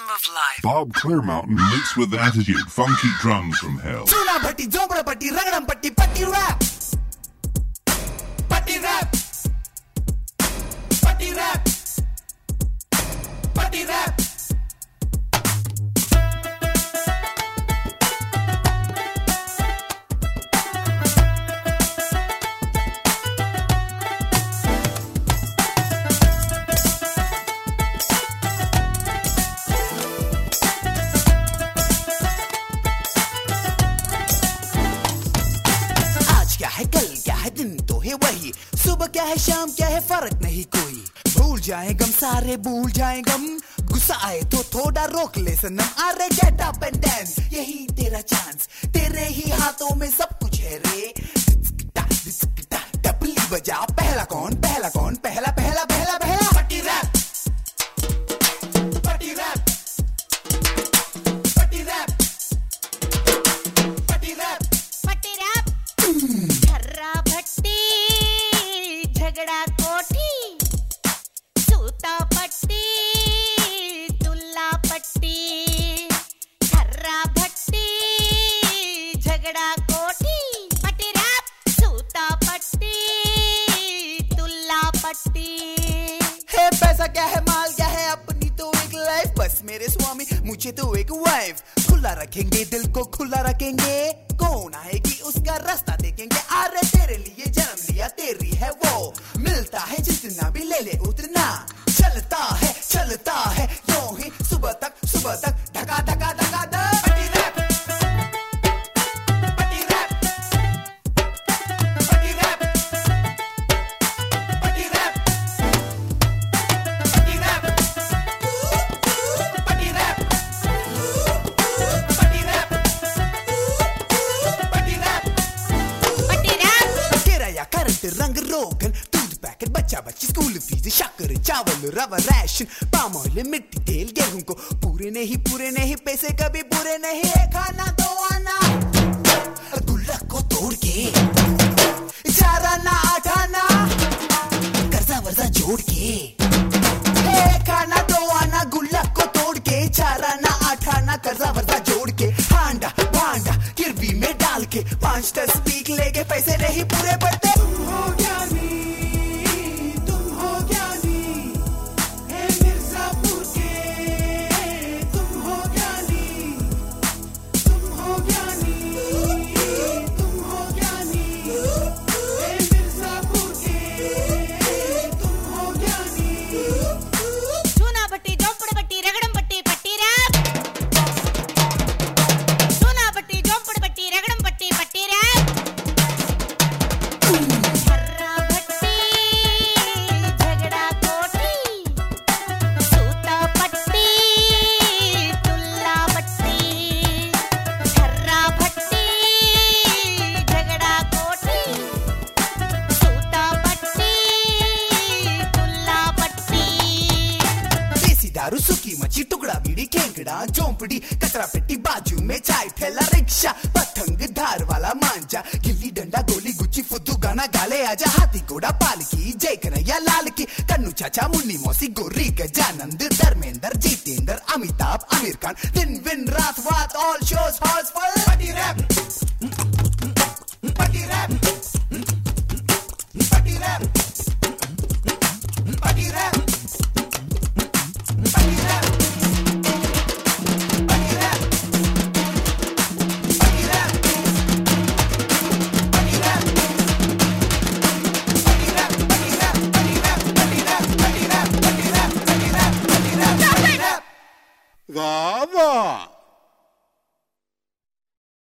rhythm of life. Bob Clearmountain mixed with attitude, funky drums from hell. Chuna bhatti, zombra bhatti, ragadam bhatti, patti rap. Patti rap. Patti rap. Patti rap. सुबह क्या है शाम क्या है फर्क नहीं कोई भूल जाए गम सारे भूल जाए गम गुस्सा आए तो थोड़ा रोक ले सनम अरे गेट अप एंड डांस यही तेरा चांस तेरे ही हाथों में सब कुछ है रे डबली बजा पहला कौन पहला कौन पहला पहला पहला पहला पट्टी रैप पट्टी रैप पट्टी रैप पट्टी रैप पट्टी रैप खर्रा भट्टी झगड़ा कोठी सूता पट्टी तुल्ला पट्टी खर्रा भट्टी झगड़ा कोठी पट्टी रैप सूता पट्टी तुल्ला पट्टी। है पैसा क्या है माल क्या है अपनी तो एक लाइफ बस मेरे स्वामी मुझे तो एक वाइफ खुला रखेंगे दिल को खुला रखेंगे कौन आएगी उसका रास्ता देखेंगे अरे तेरे लिए जन्म लिया तेरी है वो मिलता है जितना भी ले ले उतना चलता है यूं ही सुबह तक धका धका धका धक पट्टी रैप पट्टी रैप पट्टी रैप पट्टी रैप पट्टी रैप पट्टी रैप पट्टी रैप पट्टी रैप पट्टी रैप तेरा या करंट रंग रोगन दूध पैकेट बच्चा बच्ची स्कूल फीस शक्कर चावल रवा राशन पाम ऑयल मिट्टी तेल गेहूं को पूरे नहीं पैसे कभी पूरे नहीं खाना दो आना गुल्लक को तोड़ के 4 आना 8 आना कर्जा वर्जा जोड़ के खाना दो आना गुल्लक को तोड़ के 4 आना 8 आना कर्जा वर्जा जोड़ के हांडा भांडा किरबी में डाल के 5-10 पीक लेके पैसे नहीं पूरे पड़ते तुम हो ज्ञानी तुम हो ज्ञानी हे मिर्जापुर के तुम हो ज्ञानी तुम हो ज्ञानी तुम हो ज्ञानी हे मिर्जापुर के तुम हो ज्ञानी चूना भट्टी जोंपड़ भट्टी रगड़म भट्टी पट्टी रैप चूना भट्टी जोंपड़ भट्टी रगड़म भट्टी पट्टी रैप खर्रा भट्टी झगड़ा कोठी सूता पट्टी तुल्ला पट्टी खर्रा भट्टी झगड़ा कोठी सूता पट्टी तुल्ला पट्टी। देसी दारू सुकी मच्छी टुकड़ा बीड़ी खेंकड़ा झोंपड़ी कचरा पेटी बाजू में चाय ठेला रिक्शा पतंग धार वाला मांझा गिल्ली डंडा गोली गुच्ची फुद्दू गाना गाले आजा हाथी घोड़ा पालकी जय कन्हैया लाल की कन्नू चाचा मुन्नी मौसी गोरी गजानंद धर्मेंद्र जितेंद्र अमिताभ आमिर खान दिन विन रात वात ऑल शोज हॉल्स फुल पट्टी रैप पट्टी रैप